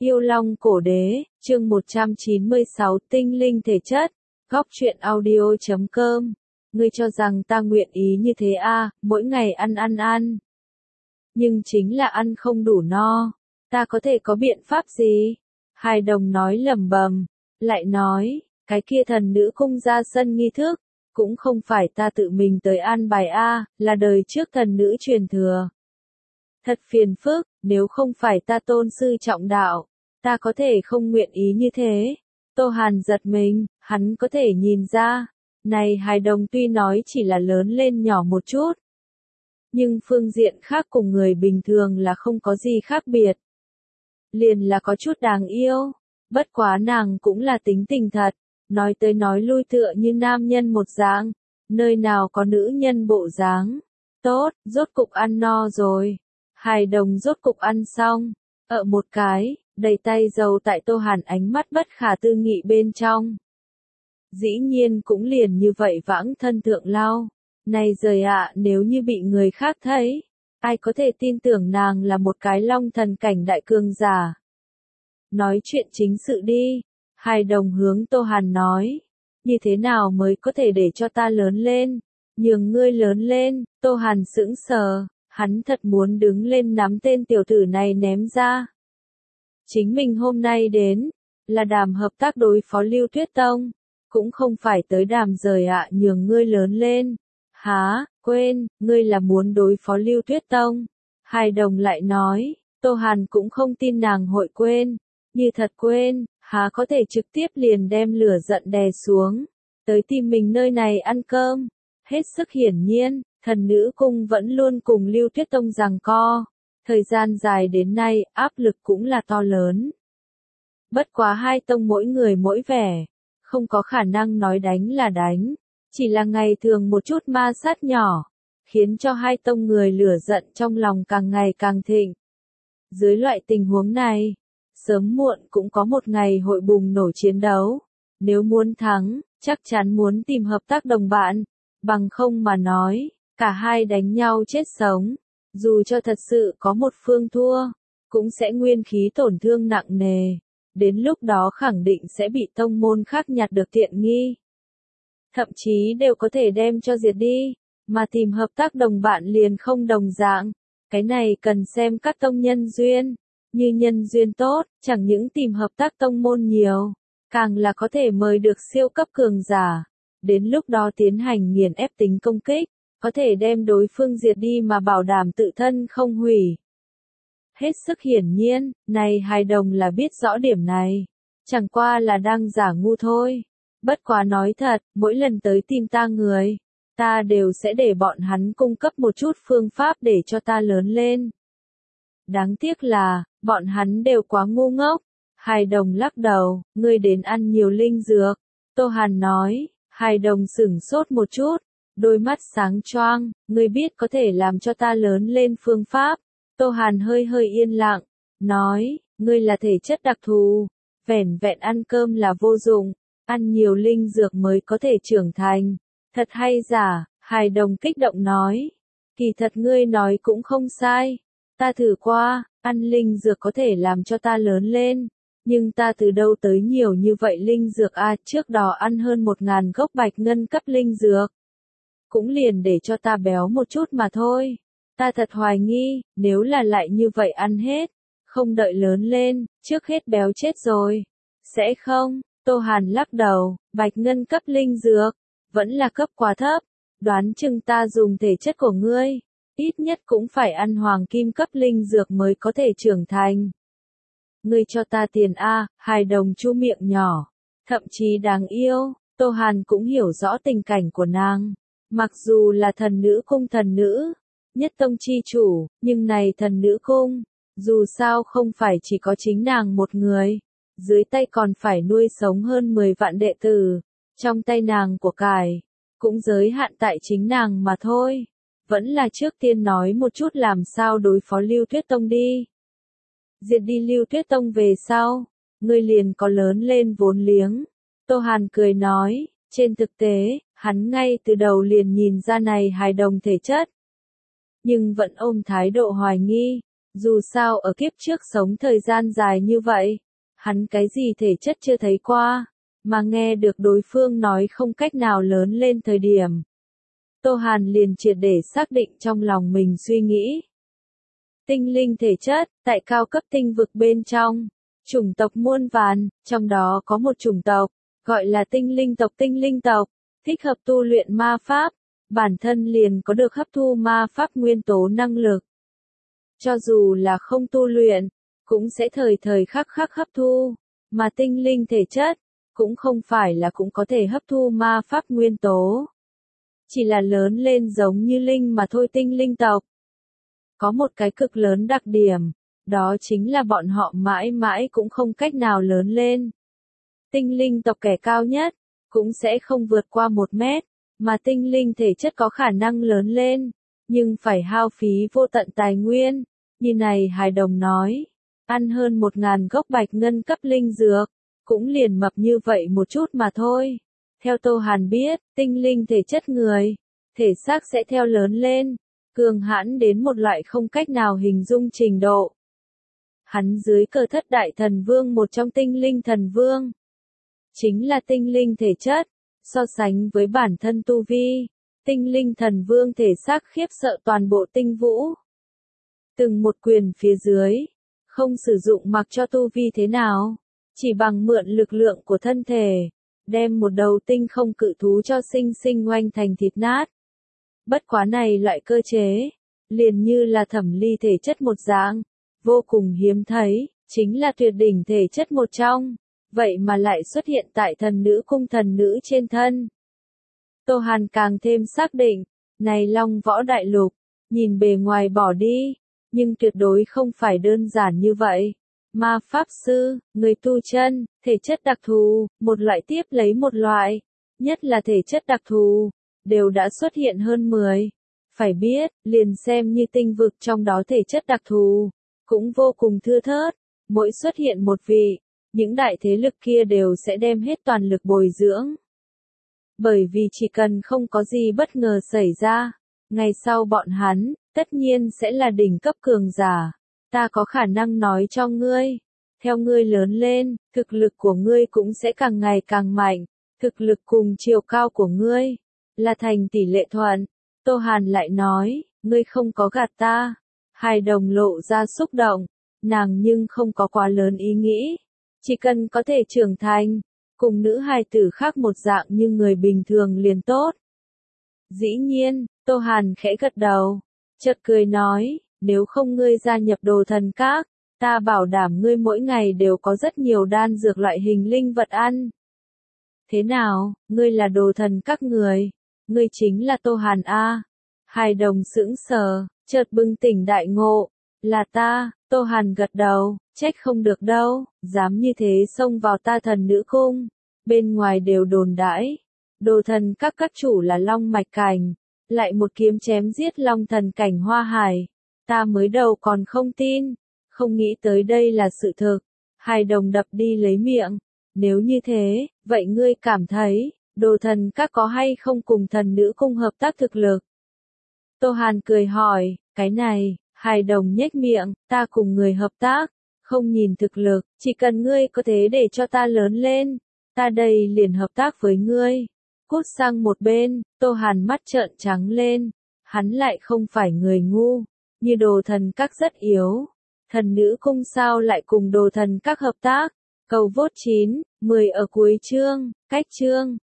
Yêu Long Cổ Đế, chương 196 Tinh linh thể chất, góc truyện audio.com. Ngươi cho rằng ta nguyện ý như thế à, mỗi ngày ăn. Nhưng chính là ăn không đủ no. Ta có thể có biện pháp gì? Hài Đồng nói lẩm bẩm, lại nói, cái kia thần nữ cung ra sân nghi thức, cũng không phải ta tự mình tới an bài a, là đời trước thần nữ truyền thừa. Thật phiền phức, nếu không phải ta tôn sư trọng đạo, ta có thể không nguyện ý như thế. Tô Hàn giật mình, hắn có thể nhìn ra, này Hài Đồng tuy nói chỉ là lớn lên nhỏ một chút, nhưng phương diện khác cùng người bình thường là không có gì khác biệt. Liền là có chút đáng yêu, bất quá nàng cũng là tính tình thật, nói tới nói lui tựa như nam nhân một dáng, nơi nào có nữ nhân bộ dáng. Tốt, rốt cục ăn no rồi. Hài Đồng rốt cục ăn xong, một cái, đầy tay dầu tại Tô Hàn ánh mắt bất khả tư nghị bên trong. Dĩ nhiên cũng liền như vậy vãng thân thượng lao. Này rời ạ, nếu như bị người khác thấy, ai có thể tin tưởng nàng là một cái long thần cảnh đại cường giả. Nói chuyện chính sự đi. Hài Đồng hướng Tô Hàn nói, như thế nào mới có thể để cho ta lớn lên, nhường ngươi lớn lên. Tô Hàn sững sờ, hắn thật muốn đứng lên nắm tên tiểu tử này ném ra. Chính mình hôm nay đến, là đàm hợp tác đối phó Lưu Tuyết Tông, cũng không phải tới đàm rời ạ nhường ngươi lớn lên. Hả, quên, ngươi là muốn đối phó Lưu Tuyết Tông. Hài Đồng lại nói, Tô Hàn cũng không tin nàng hội quên, như thật quên, há có thể trực tiếp liền đem lửa giận đè xuống, tới tìm mình nơi này ăn cơm. Hết sức hiển nhiên, thần nữ cung vẫn luôn cùng Lưu Tuyết Tông giằng co, thời gian dài đến nay áp lực cũng là to lớn. Bất quá hai tông mỗi người mỗi vẻ, không có khả năng nói đánh là đánh, chỉ là ngày thường một chút ma sát nhỏ, khiến cho hai tông người lửa giận trong lòng càng ngày càng thịnh. Dưới loại tình huống này, sớm muộn cũng có một ngày hội bùng nổ chiến đấu. Nếu muốn thắng, chắc chắn muốn tìm hợp tác đồng bạn, bằng không mà nói, cả hai đánh nhau chết sống. Dù cho thật sự có một phương thua, cũng sẽ nguyên khí tổn thương nặng nề. Đến lúc đó khẳng định sẽ bị tông môn khác nhặt được tiện nghi. Thậm chí đều có thể đem cho diệt đi, mà tìm hợp tác đồng bạn liền không đồng dạng. Cái này cần xem các tông nhân duyên. Như nhân duyên tốt, chẳng những tìm hợp tác tông môn nhiều, càng là có thể mời được siêu cấp cường giả. Đến lúc đó tiến hành nghiền ép tính công kích, có thể đem đối phương diệt đi mà bảo đảm tự thân không hủy. Hết sức hiển nhiên, này Hài Đồng là biết rõ điểm này, chẳng qua là đang giả ngu thôi. Bất quá nói thật, mỗi lần tới tìm ta người, ta đều sẽ để bọn hắn cung cấp một chút phương pháp để cho ta lớn lên. Đáng tiếc là, bọn hắn đều quá ngu ngốc. Hài Đồng lắc đầu, ngươi đến ăn nhiều linh dược. Tô Hàn nói. Hài Đồng sửng sốt một chút, đôi mắt sáng choang, ngươi biết có thể làm cho ta lớn lên phương pháp. Tô Hàn hơi yên lặng, nói, ngươi là thể chất đặc thù, vẻn vẹn ăn cơm là vô dụng, ăn nhiều linh dược mới có thể trưởng thành. Thật hay giả? Hài Đồng kích động nói, kỳ thật ngươi nói cũng không sai. Ta thử qua, ăn linh dược có thể làm cho ta lớn lên, nhưng ta từ đâu tới nhiều như vậy linh dược à, trước đó ăn hơn 1000 gốc bạch ngân cấp linh dược. Cũng liền để cho ta béo một chút mà thôi. Ta thật hoài nghi, nếu là lại như vậy ăn hết, không đợi lớn lên, trước hết béo chết rồi. Sẽ không, Tô Hàn lắc đầu, bạch ngân cấp linh dược, vẫn là cấp quá thấp, đoán chừng ta dùng thể chất của ngươi. Ít nhất cũng phải ăn hoàng kim cấp linh dược mới có thể trưởng thành. Ngươi cho ta tiền a, Hài Đồng chu miệng nhỏ, thậm chí đáng yêu. Tô Hàn cũng hiểu rõ tình cảnh của nàng. Mặc dù là thần nữ cung thần nữ, nhất tông chi chủ, nhưng này thần nữ cung, dù sao không phải chỉ có chính nàng một người, dưới tay còn phải nuôi sống hơn 10 vạn đệ tử, trong tay nàng của cải, cũng giới hạn tại chính nàng mà thôi. Vẫn là trước tiên nói một chút làm sao đối phó Lưu Tuyết Tông đi. Diệt đi Lưu Tuyết Tông về sau, ngươi liền có lớn lên vốn liếng. Tô Hàn cười nói, trên thực tế, hắn ngay từ đầu liền nhìn ra này Hài Đồng thể chất. Nhưng vẫn ôm thái độ hoài nghi, Dù sao ở kiếp trước sống thời gian dài như vậy, hắn cái gì thể chất chưa thấy qua, mà nghe được đối phương nói không cách nào lớn lên thời điểm. Tô Hàn liền triệt để xác định trong lòng mình suy nghĩ. Tinh linh thể chất, tại cao cấp tinh vực bên trong, chủng tộc muôn vàn, trong đó có một chủng tộc, gọi là tinh linh tộc, thích hợp tu luyện ma pháp, bản thân liền có được hấp thu ma pháp nguyên tố năng lực. Cho dù là không tu luyện, cũng sẽ thời thời khắc khắc hấp thu, mà tinh linh thể chất, cũng không phải là cũng có thể hấp thu ma pháp nguyên tố. Chỉ là lớn lên giống như linh mà thôi. Tinh linh tộc có một cái cực lớn đặc điểm, đó chính là bọn họ mãi mãi cũng không cách nào lớn lên. Tinh linh tộc kẻ cao nhất, cũng sẽ không vượt qua 1 mét, mà tinh linh thể chất có khả năng lớn lên, nhưng phải hao phí vô tận tài nguyên. Như này hài đồng nói, ăn hơn 1000 gốc bạch ngân cấp linh dược, cũng liền mập như vậy một chút mà thôi. Theo Tô Hàn biết, tinh linh thể chất người, thể xác sẽ theo lớn lên, cường hãn đến một loại không cách nào hình dung trình độ. Hắn dưới cờ Thất Đại Thần Vương, một trong tinh linh thần vương, chính là tinh linh thể chất, so sánh với bản thân tu vi, tinh linh thần vương thể xác khiếp sợ toàn bộ tinh vũ. Từng một quyền phía dưới, không sử dụng mặc cho tu vi thế nào, chỉ bằng mượn lực lượng của thân thể, đem một đầu tinh không cự thú cho sinh sinh oanh thành thịt nát. Bất quá này loại cơ chế, liền như là Thẩm Ly thể chất một dạng, vô cùng hiếm thấy, chính là tuyệt đỉnh thể chất một trong, vậy mà lại xuất hiện tại thần nữ cung thần nữ trên thân. Tô Hàn càng thêm xác định, này Long Võ Đại Lục, nhìn bề ngoài bỏ đi, nhưng tuyệt đối không phải đơn giản như vậy. Ma pháp sư, người tu chân, thể chất đặc thù, một loại tiếp lấy một loại, nhất là thể chất đặc thù, đều đã xuất hiện hơn 10. Phải biết, liền xem như tinh vực trong đó thể chất đặc thù, cũng vô cùng thưa thớt, mỗi xuất hiện một vị, những đại thế lực kia đều sẽ đem hết toàn lực bồi dưỡng. Bởi vì chỉ cần không có gì bất ngờ xảy ra, ngày sau bọn hắn, tất nhiên sẽ là đỉnh cấp cường giả. Ta có khả năng nói cho ngươi, theo ngươi lớn lên, thực lực của ngươi cũng sẽ càng ngày càng mạnh, thực lực cùng chiều cao của ngươi, là thành tỷ lệ thuận. Tô Hàn lại nói, ngươi không có gạt ta. Hài đồng lộ ra xúc động, nàng nhưng không có quá lớn ý nghĩ, chỉ cần có thể trưởng thành, cùng nữ hài tử khác một dạng như người bình thường liền tốt. Dĩ nhiên, Tô Hàn khẽ gật đầu, chợt cười nói, nếu không ngươi gia nhập Đồ Thần Các, ta bảo đảm ngươi mỗi ngày đều có rất nhiều đan dược loại hình linh vật ăn. Thế nào, ngươi là Đồ Thần Các người, ngươi chính là Tô Hàn a? Hài đồng sững sờ, chợt bừng tỉnh đại ngộ, là ta. Tô Hàn gật đầu, trách không được đâu, dám như thế xông vào ta thần nữ cung. Bên ngoài đều đồn đãi, Đồ Thần các chủ là Long Mạch Cảnh, lại một kiếm chém giết Long Thần Cảnh Hoa Hải. Ta mới đầu còn không tin, không nghĩ tới đây là sự thực. Hài đồng đập đi lấy miệng, nếu như thế, vậy ngươi cảm thấy, Đồ Thần các có hay không cùng thần nữ cung hợp tác thực lực? Tô Hàn cười hỏi, cái này, hài đồng nhếch miệng, ta cùng người hợp tác, không nhìn thực lực, chỉ cần ngươi có thể để cho ta lớn lên, ta đây liền hợp tác với ngươi. Cút sang một bên, Tô Hàn mắt trợn trắng lên, hắn lại không phải người ngu, như Đồ Thần các rất yếu. Thần nữ cung sao lại cùng Đồ Thần các hợp tác? Cầu vote 9, 10 ở cuối chương, cách chương.